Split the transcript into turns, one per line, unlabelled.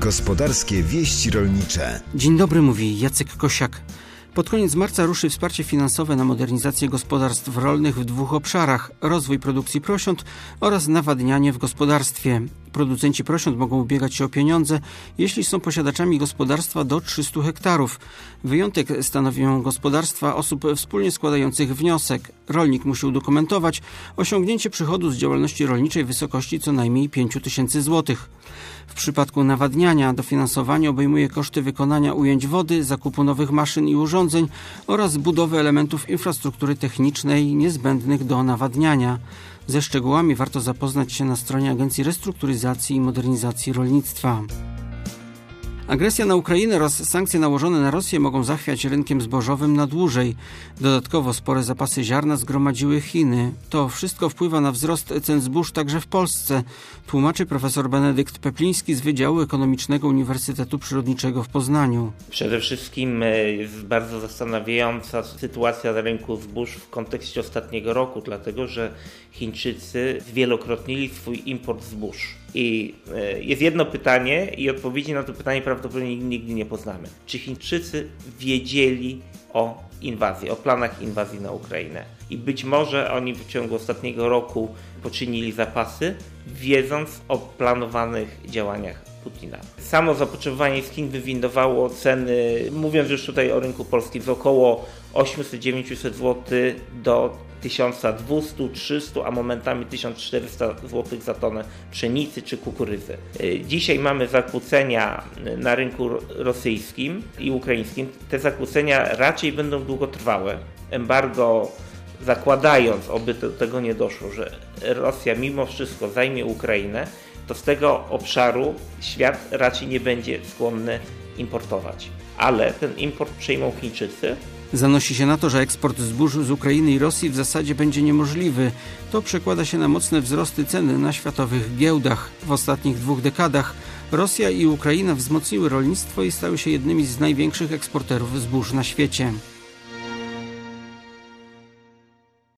Gospodarskie wieści rolnicze.
Dzień dobry, mówi Jacek Kosiak. Pod koniec marca ruszy wsparcie finansowe na modernizację gospodarstw rolnych w 2 obszarach: rozwój produkcji prosiąt oraz nawadnianie w gospodarstwie. Producenci prosiąt mogą ubiegać się o pieniądze, jeśli są posiadaczami gospodarstwa do 300 hektarów. Wyjątek stanowią gospodarstwa osób wspólnie składających wniosek. Rolnik musi udokumentować osiągnięcie przychodu z działalności rolniczej w wysokości co najmniej 5 000 złotych. W przypadku nawadniania dofinansowanie obejmuje koszty wykonania ujęć wody, zakupu nowych maszyn i urządzeń oraz budowy elementów infrastruktury technicznej niezbędnych do nawadniania. Ze szczegółami warto zapoznać się na stronie Agencji Restrukturyzacji i Modernizacji Rolnictwa. Agresja na Ukrainę oraz sankcje nałożone na Rosję mogą zachwiać rynkiem zbożowym na dłużej. Dodatkowo spore zapasy ziarna zgromadziły Chiny. To wszystko wpływa na wzrost cen zbóż także w Polsce, tłumaczy profesor Benedykt Pepliński z Wydziału Ekonomicznego Uniwersytetu Przyrodniczego w Poznaniu.
Przede wszystkim jest bardzo zastanawiająca sytuacja na rynku zbóż w kontekście ostatniego roku, dlatego że Chińczycy zwielokrotnili swój import zbóż. I jest jedno pytanie i odpowiedzi na to pytanie prawdopodobnie nigdy nie poznamy. Czy Chińczycy wiedzieli o inwazji, o planach inwazji na Ukrainę? I być może oni w ciągu ostatniego roku poczynili zapasy, wiedząc o planowanych działaniach Putina. Samo zapotrzebowanie z Chin wywindowało ceny, mówiąc już tutaj o rynku polskim, z około 800-900 zł do 1200-300, a momentami 1400 zł za tonę pszenicy czy kukurydzy. Dzisiaj mamy zakłócenia na rynku rosyjskim i ukraińskim. Te zakłócenia raczej będą długotrwałe. Embargo, zakładając, oby do tego nie doszło, że Rosja mimo wszystko zajmie Ukrainę, to z tego obszaru świat raczej nie będzie skłonny importować. Ale ten import przejmą Chińczycy.
Zanosi się na to, że eksport zbóż z Ukrainy i Rosji w zasadzie będzie niemożliwy. To przekłada się na mocne wzrosty ceny na światowych giełdach. W ostatnich 2 dekadach Rosja i Ukraina wzmocniły rolnictwo i stały się jednymi z największych eksporterów zbóż na świecie.